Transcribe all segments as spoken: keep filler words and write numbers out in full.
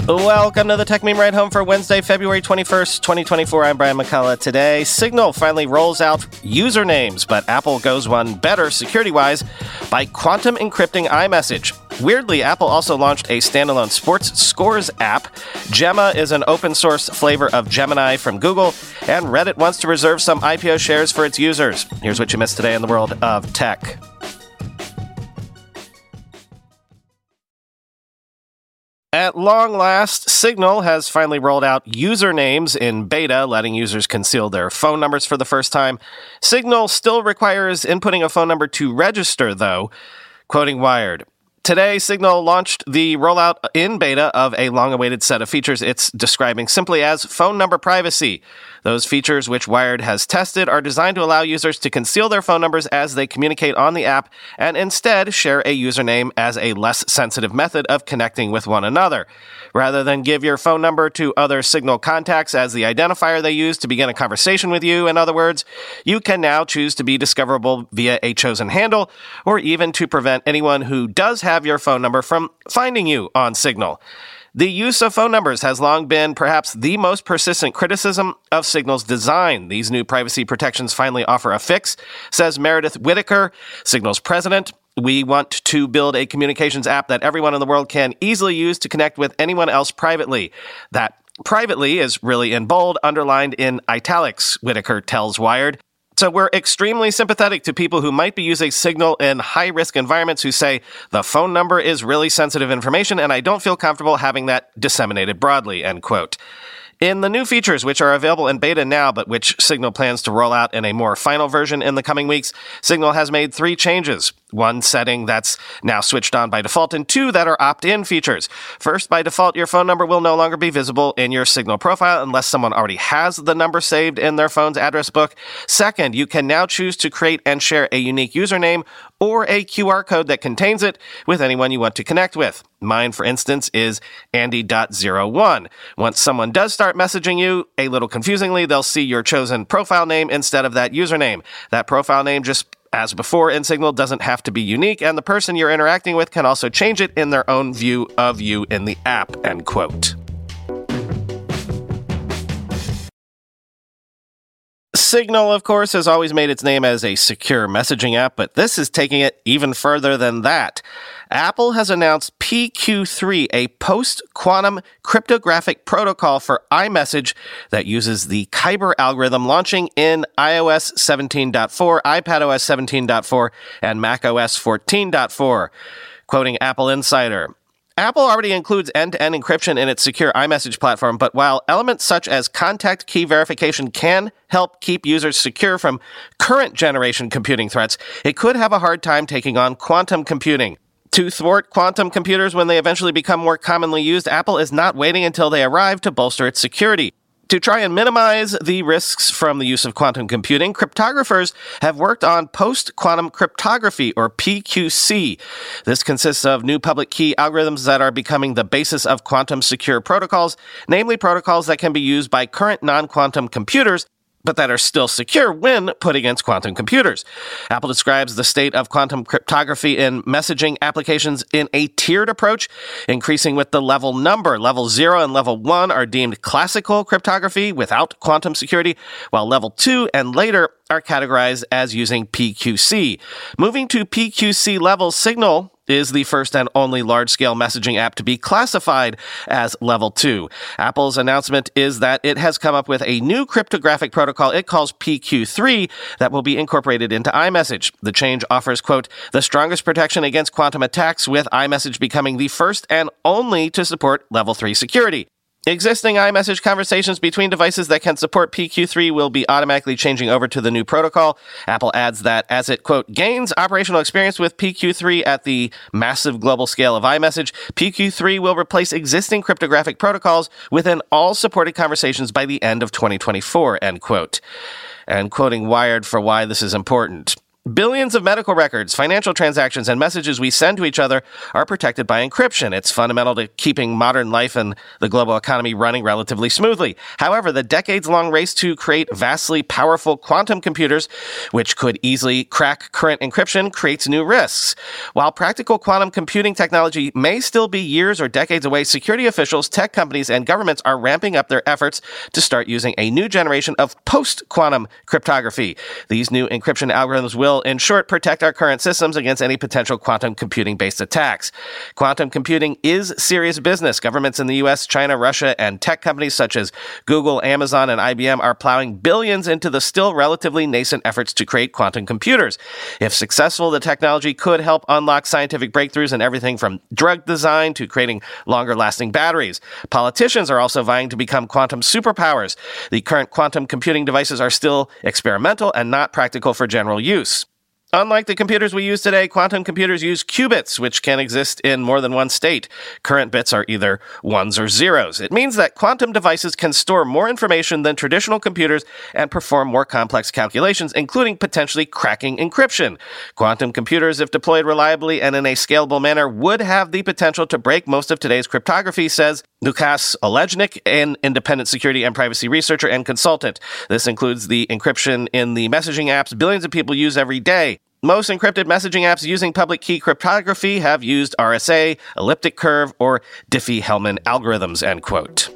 Welcome to the Tech Meme Ride Home for Wednesday, February twenty-first, twenty twenty-four. I'm Brian McCullough. Today, Signal finally rolls out usernames, but Apple goes one better security-wise by quantum encrypting iMessage. Weirdly, Apple also launched a standalone sports scores app. Gemma is an open-source flavor of Gemini from Google, and Reddit wants to reserve some I P O shares for its users. Here's what you missed today in the world of tech. At long last, Signal has finally rolled out usernames in beta, letting users conceal their phone numbers for the first time. Signal still requires inputting a phone number to register, though. Quoting Wired, today, Signal launched the rollout in beta of a long-awaited set of features it's describing simply as phone number privacy. Those features, which Wired has tested, are designed to allow users to conceal their phone numbers as they communicate on the app and instead share a username as a less sensitive method of connecting with one another. Rather than give your phone number to other Signal contacts as the identifier they use to begin a conversation with you, in other words, you can now choose to be discoverable via a chosen handle or even to prevent anyone who does have your phone number from finding you on Signal. The use of phone numbers has long been perhaps the most persistent criticism of Signal's design. These new privacy protections finally offer a fix, says Meredith Whitaker, Signal's president. We want to build a communications app that everyone in the world can easily use to connect with anyone else privately. That privately is really in bold, underlined in italics, Whitaker tells Wired. So we're extremely sympathetic to people who might be using Signal in high-risk environments who say, the phone number is really sensitive information and I don't feel comfortable having that disseminated broadly, end quote. In the new features, which are available in beta now, but which Signal plans to roll out in a more final version in the coming weeks, Signal has made three changes. One setting that's now switched on by default, and two that are opt-in features. First, by default, your phone number will no longer be visible in your Signal profile unless someone already has the number saved in their phone's address book. Second, you can now choose to create and share a unique username or a Q R code that contains it with anyone you want to connect with. Mine, for instance, is Andy dot zero one. Once someone does start messaging you, a little confusingly, they'll see your chosen profile name instead of that username. That profile name, just as before in Signal, doesn't have to be unique, and the person you're interacting with can also change it in their own view of you in the app, end quote. Signal, of course, has always made its name as a secure messaging app, but this is taking it even further than that. Apple has announced P Q three, a post-quantum cryptographic protocol for iMessage that uses the Kyber algorithm, launching in iOS seventeen point four, iPadOS seventeen point four, and macOS fourteen point four. Quoting Apple Insider, Apple already includes end-to-end encryption in its secure iMessage platform, but while elements such as contact key verification can help keep users secure from current-generation computing threats, it could have a hard time taking on quantum computing. To thwart quantum computers when they eventually become more commonly used, Apple is not waiting until they arrive to bolster its security. To try and minimize the risks from the use of quantum computing, cryptographers have worked on post-quantum cryptography, or P Q C. This consists of new public key algorithms that are becoming the basis of quantum secure protocols, namely protocols that can be used by current non-quantum computers, but that are still secure when put against quantum computers. Apple describes the state of quantum cryptography in messaging applications in a tiered approach, increasing with the level number. Level zero and level one are deemed classical cryptography without quantum security, while level two and later are categorized as using P Q C. Moving to P Q C level, Signal is the first and only large-scale messaging app to be classified as level two. Apple's announcement is that it has come up with a new cryptographic protocol it calls P Q three that will be incorporated into iMessage. The change offers, quote, the strongest protection against quantum attacks, with iMessage becoming the first and only to support level three security. Existing iMessage conversations between devices that can support P Q three will be automatically changing over to the new protocol. Apple adds that as it, quote, gains operational experience with P Q three at the massive global scale of iMessage, P Q three will replace existing cryptographic protocols within all supported conversations by the end of twenty twenty-four, end quote. And quoting Wired for why this is important. Billions of medical records, financial transactions, and messages we send to each other are protected by encryption. It's fundamental to keeping modern life and the global economy running relatively smoothly. However, the decades-long race to create vastly powerful quantum computers, which could easily crack current encryption, creates new risks. While practical quantum computing technology may still be years or decades away, security officials, tech companies, and governments are ramping up their efforts to start using a new generation of post-quantum cryptography. These new encryption algorithms will, in short, protect our current systems against any potential quantum computing-based attacks. Quantum computing is serious business. Governments in the U S, China, Russia, and tech companies such as Google, Amazon, and I B M are plowing billions into the still relatively nascent efforts to create quantum computers. If successful, the technology could help unlock scientific breakthroughs in everything from drug design to creating longer-lasting batteries. Politicians are also vying to become quantum superpowers. The current quantum computing devices are still experimental and not practical for general use. Unlike the computers we use today, quantum computers use qubits, which can exist in more than one state. Current bits are either ones or zeros. It means that quantum devices can store more information than traditional computers and perform more complex calculations, including potentially cracking encryption. Quantum computers, if deployed reliably and in a scalable manner, would have the potential to break most of today's cryptography, says Lukasz Olejnik, an independent security and privacy researcher and consultant. This includes the encryption in the messaging apps billions of people use every day. Most encrypted messaging apps using public key cryptography have used R S A, elliptic curve, or Diffie-Hellman algorithms, end quote.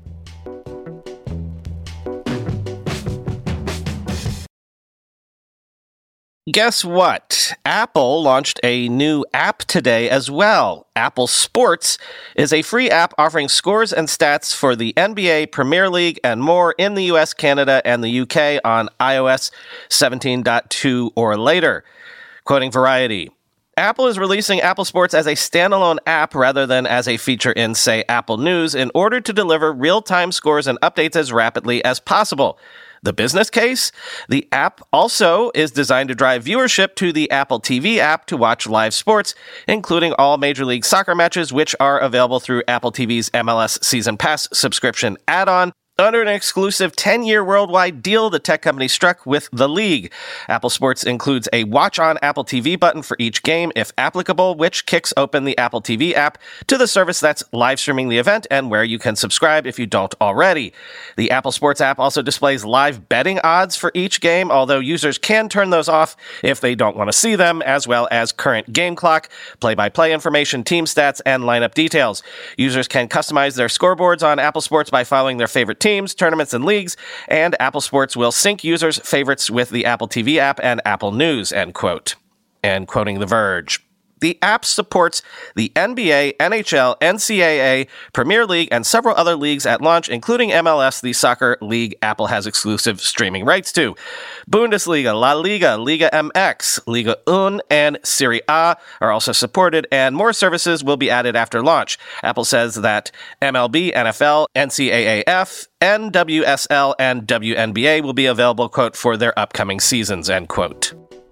Guess what? Apple launched a new app today as well. Apple Sports is a free app offering scores and stats for the N B A, Premier League, and more in the U S, Canada, and the U K on iOS seventeen point two or later. Quoting Variety, Apple is releasing Apple Sports as a standalone app rather than as a feature in, say, Apple News in order to deliver real-time scores and updates as rapidly as possible. The business case? The app also is designed to drive viewership to the Apple T V app to watch live sports, including all Major League Soccer matches, which are available through Apple T V's M L S Season Pass subscription add-on. Under an exclusive ten-year worldwide deal the tech company struck with the league. Apple Sports includes a Watch on Apple T V button for each game, if applicable, which kicks open the Apple T V app to the service that's live streaming the event and where you can subscribe if you don't already. The Apple Sports app also displays live betting odds for each game, although users can turn those off if they don't want to see them, as well as current game clock, play-by-play information, team stats, and lineup details. Users can customize their scoreboards on Apple Sports by following their favorite team teams, tournaments, and leagues, and Apple Sports will sync users' favorites with the Apple T V app and Apple News, end quote. And quoting The Verge, the app supports the N B A, N H L, N C double A, Premier League, and several other leagues at launch, including M L S, the soccer league Apple has exclusive streaming rights to. Bundesliga, La Liga, Liga M X, Liga one, and Serie A are also supported, and more services will be added after launch. Apple says that M L B, N F L, N C double A F, N W S L, and W N B A will be available, quote, for their upcoming seasons, end quote.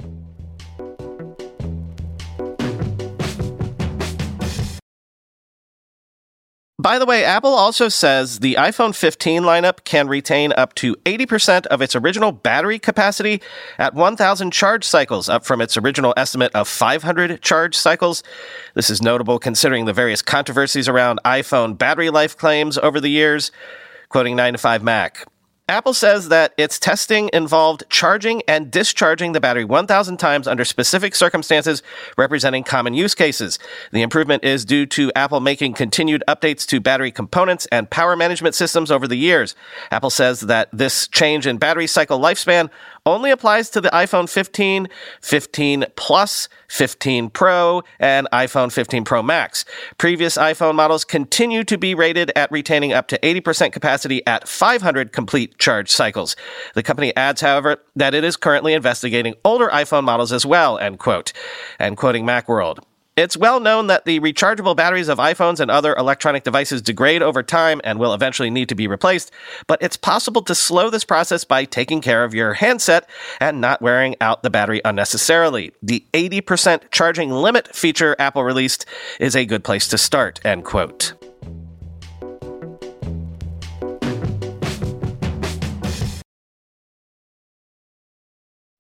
By the way, Apple also says the iPhone fifteen lineup can retain up to eighty percent of its original battery capacity at one thousand charge cycles, up from its original estimate of five hundred charge cycles. This is notable considering the various controversies around iPhone battery life claims over the years. Quoting nine to five Mac, Apple says that its testing involved charging and discharging the battery one thousand times under specific circumstances representing common use cases. The improvement is due to Apple making continued updates to battery components and power management systems over the years. Apple says that this change in battery cycle lifespan only applies to the iPhone fifteen, fifteen Plus, fifteen Pro, and iPhone fifteen Pro Max. Previous iPhone models continue to be rated at retaining up to eighty percent capacity at five hundred complete charge cycles. The company adds, however, that it is currently investigating older iPhone models as well, end quote. And quoting Macworld, it's well known that the rechargeable batteries of iPhones and other electronic devices degrade over time and will eventually need to be replaced, but it's possible to slow this process by taking care of your handset and not wearing out the battery unnecessarily. The eighty percent charging limit feature Apple released is a good place to start, end quote.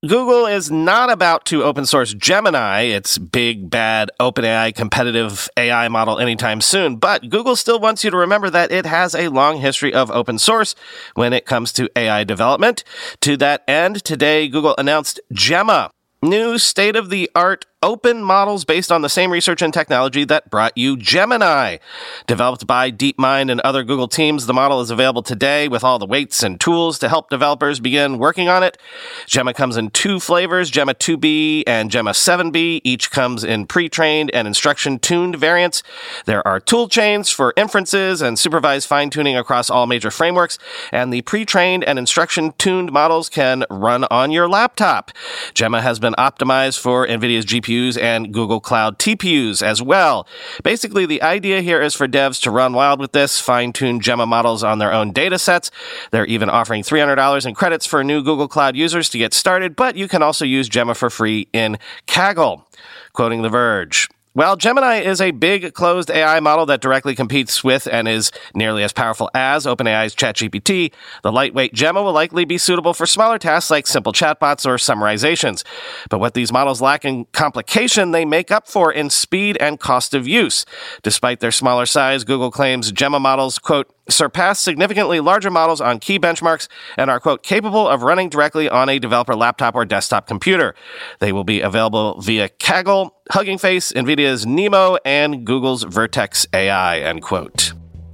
Google is not about to open source Gemini, its big, bad, OpenAI competitive A I model, anytime soon, but Google still wants you to remember that it has a long history of open source when it comes to A I development. To that end, today Google announced Gemma, new state-of-the-art open models based on the same research and technology that brought you Gemini. Developed by DeepMind and other Google teams, the model is available today with all the weights and tools to help developers begin working on it. Gemma comes in two flavors, Gemma two B and Gemma seven B. Each comes in pre-trained and instruction-tuned variants. There are tool chains for inferences and supervised fine-tuning across all major frameworks, and the pre-trained and instruction-tuned models can run on your laptop. Gemma has been optimized for NVIDIA's G P U and Google Cloud T P Us as well. Basically, the idea here is for devs to run wild with this, fine-tune Gemma models on their own data sets. They're even offering three hundred dollars in credits for new Google Cloud users to get started, but you can also use Gemma for free in Kaggle. Quoting The Verge, "Well, Gemini is a big, closed A I model that directly competes with and is nearly as powerful as OpenAI's ChatGPT. The lightweight Gemma will likely be suitable for smaller tasks like simple chatbots or summarizations. But what these models lack in complication, they make up for in speed and cost of use. Despite their smaller size, Google claims Gemma models, quote, surpass significantly larger models on key benchmarks and are, quote, capable of running directly on a developer laptop or desktop computer. They will be available via Kaggle, Hugging Face, NVIDIA's Nemo, and Google's Vertex A I, end quote."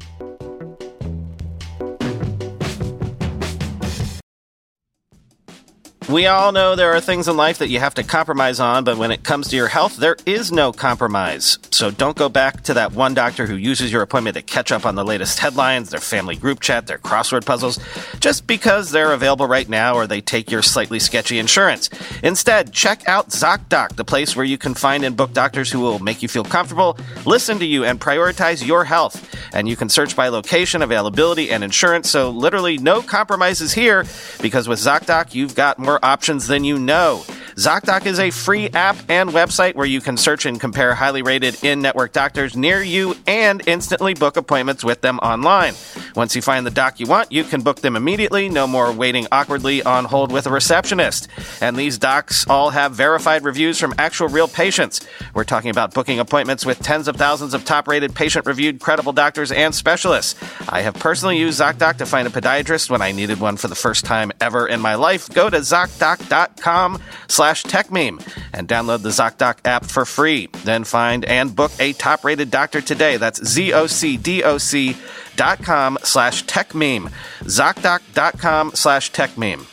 We all know there are things in life that you have to compromise on, but when it comes to your health, there is no compromise. So don't go back to that one doctor who uses your appointment to catch up on the latest headlines, their family group chat, their crossword puzzles, just because they're available right now or they take your slightly sketchy insurance. Instead, check out ZocDoc, the place where you can find and book doctors who will make you feel comfortable, listen to you, and prioritize your health. And you can search by location, availability, and insurance, so literally no compromises here, because with ZocDoc, you've got more options than you know. ZocDoc is a free app and website where you can search and compare highly rated in-network doctors near you and instantly book appointments with them online. Once you find the doc you want, you can book them immediately, no more waiting awkwardly on hold with a receptionist. And these docs all have verified reviews from actual real patients. We're talking about booking appointments with tens of thousands of top-rated, patient-reviewed, credible doctors and specialists. I have personally used ZocDoc to find a podiatrist when I needed one for the first time ever in my life. Go to ZocDoc.com slash TechMeme and download the ZocDoc app for free. Then find and book a top-rated doctor today. That's Z-O-C-D-O-C dot com slash TechMeme. ZocDoc.com slash TechMeme.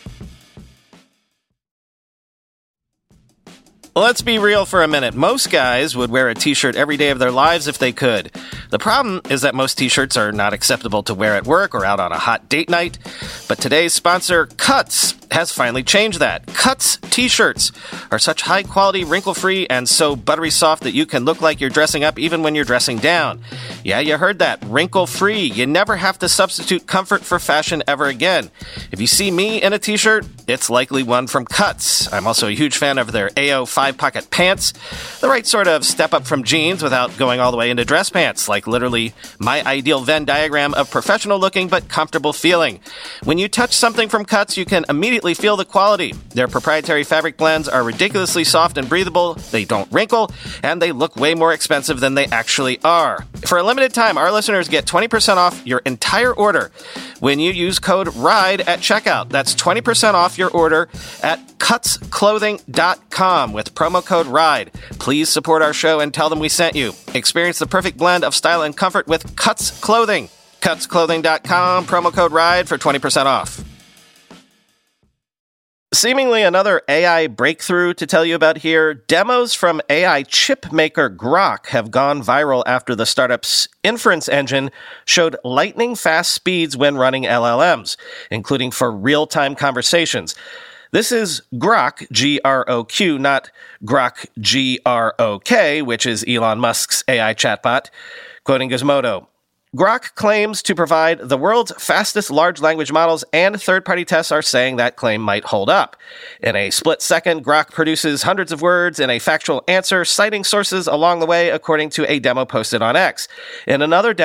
Let's be real for a minute. Most guys would wear a t-shirt every day of their lives if they could. The problem is that most t-shirts are not acceptable to wear at work or out on a hot date night. But today's sponsor, Cuts, has finally changed that. Cuts t-shirts are such high-quality, wrinkle-free, and so buttery soft that you can look like you're dressing up even when you're dressing down. Yeah, you heard that. Wrinkle-free. You never have to substitute comfort for fashion ever again. If you see me in a t-shirt, it's likely one from Cuts. I'm also a huge fan of their A O five-pocket pants. The right sort of step up from jeans without going all the way into dress pants, like literally my ideal Venn diagram of professional-looking but comfortable feeling. When you touch something from Cuts, you can immediately feel the quality. Their proprietary fabric blends are ridiculously soft and breathable, they don't wrinkle, and they look way more expensive than they actually are. For a limited time, our listeners get twenty percent off your entire order when you use code RIDE at checkout. That's twenty percent off your order at cuts clothing dot com with promo code RIDE. Please support our show and tell them we sent you. Experience the perfect blend of style and comfort with Cuts Clothing. cuts clothing dot com, promo code RIDE for twenty percent off. Seemingly another A I breakthrough to tell you about here. Demos from A I chip maker Grok have gone viral after the startup's inference engine showed lightning-fast speeds when running L L Ms, including for real-time conversations. This is Grok, G R O Q, not Grok, G R O K, which is Elon Musk's A I chatbot. Quoting Gizmodo, Grok claims to provide the world's fastest large language models, and third-party tests are saying that claim might hold up. In a split second, Grok produces hundreds of words in a factual answer, citing sources along the way, according to a demo posted on X. In another demo,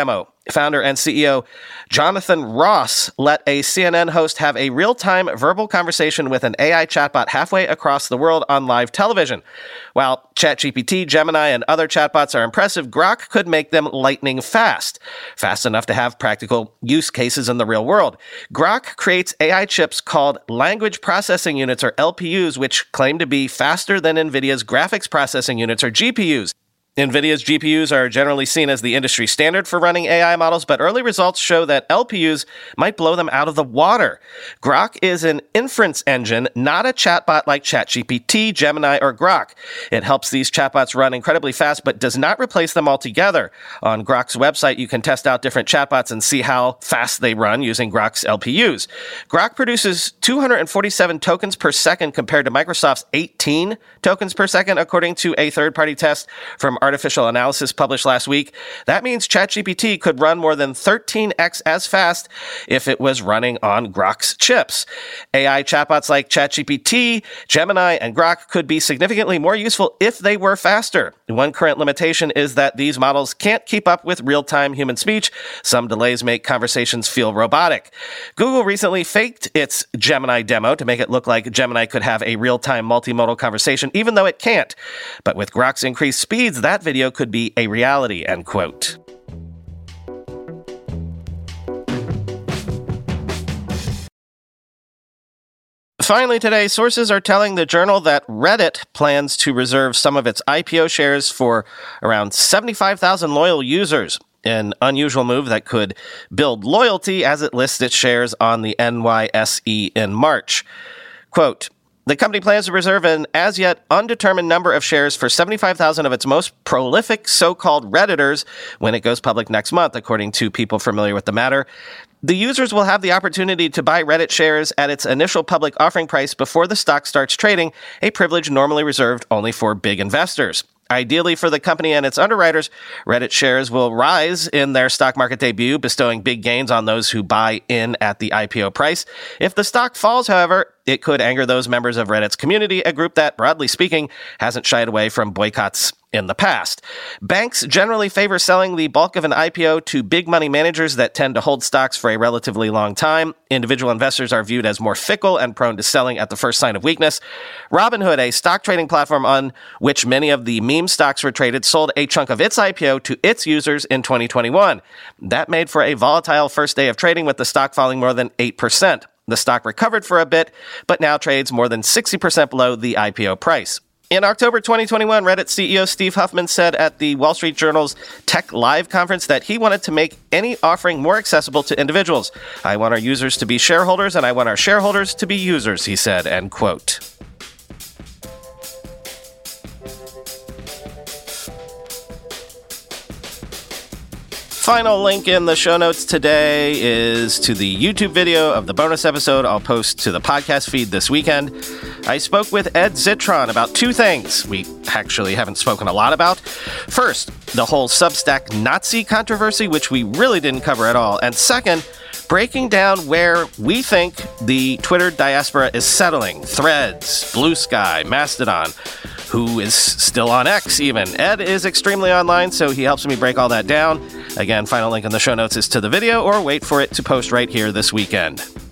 Founder and C E O Jonathan Ross let a C N N host have a real-time verbal conversation with an A I chatbot halfway across the world on live television. While ChatGPT, Gemini, and other chatbots are impressive, Grok could make them lightning fast, fast enough to have practical use cases in the real world. Grok creates A I chips called language processing units, or L P Us, which claim to be faster than NVIDIA's graphics processing units, or G P Us. NVIDIA's G P Us are generally seen as the industry standard for running A I models, but early results show that L P Us might blow them out of the water. Grok is an inference engine, not a chatbot like ChatGPT, Gemini, or Grok. It helps these chatbots run incredibly fast, but does not replace them altogether. On Grok's website, you can test out different chatbots and see how fast they run using Grok's L P Us. Grok produces two hundred forty-seven tokens per second compared to Microsoft's eighteen tokens per second, according to a third-party test from Artificial Analysis published last week. That means ChatGPT could run more than thirteen x as fast if it was running on Grok's chips. A I chatbots like ChatGPT, Gemini, and Grok could be significantly more useful if they were faster. One current limitation is that these models can't keep up with real-time human speech. Some delays make conversations feel robotic. Google recently faked its Gemini demo to make it look like Gemini could have a real-time multimodal conversation, even though it can't. But with Grok's increased speeds, that video could be a reality, end quote. Finally today, sources are telling the Journal that Reddit plans to reserve some of its I P O shares for around seventy-five thousand loyal users, an unusual move that could build loyalty as it lists its shares on the N Y S E in March. Quote, the company plans to reserve an as-yet undetermined number of shares for seventy-five thousand of its most prolific so-called Redditors when it goes public next month, according to people familiar with the matter. The users will have the opportunity to buy Reddit shares at its initial public offering price before the stock starts trading, a privilege normally reserved only for big investors. Ideally for the company and its underwriters, Reddit shares will rise in their stock market debut, bestowing big gains on those who buy in at the I P O price. If the stock falls, however, it could anger those members of Reddit's community, a group that, broadly speaking, hasn't shied away from boycotts in the past. Banks generally favor selling the bulk of an I P O to big money managers that tend to hold stocks for a relatively long time. Individual investors are viewed as more fickle and prone to selling at the first sign of weakness. Robinhood, a stock trading platform on which many of the meme stocks were traded, sold a chunk of its I P O to its users in twenty twenty-one. That made for a volatile first day of trading, with the stock falling more than eight percent. The stock recovered for a bit, but now trades more than sixty percent below the I P O price. In October twenty twenty-one, Reddit C E O Steve Huffman said at the Wall Street Journal's Tech Live conference that he wanted to make any offering more accessible to individuals. I want our users to be shareholders, and I want our shareholders to be users, he said, end quote. Final link in the show notes today is to the YouTube video of the bonus episode I'll post to the podcast feed this weekend. I spoke with Ed Zitron about two things we actually haven't spoken a lot about. First, the whole Substack Nazi controversy, which we really didn't cover at all. And second, breaking down where we think the Twitter diaspora is settling. Threads, Blue Sky, Mastodon, who is still on X even. Ed is extremely online, so he helps me break all that down. Again, final link in the show notes is to the video, or wait for it to post right here this weekend.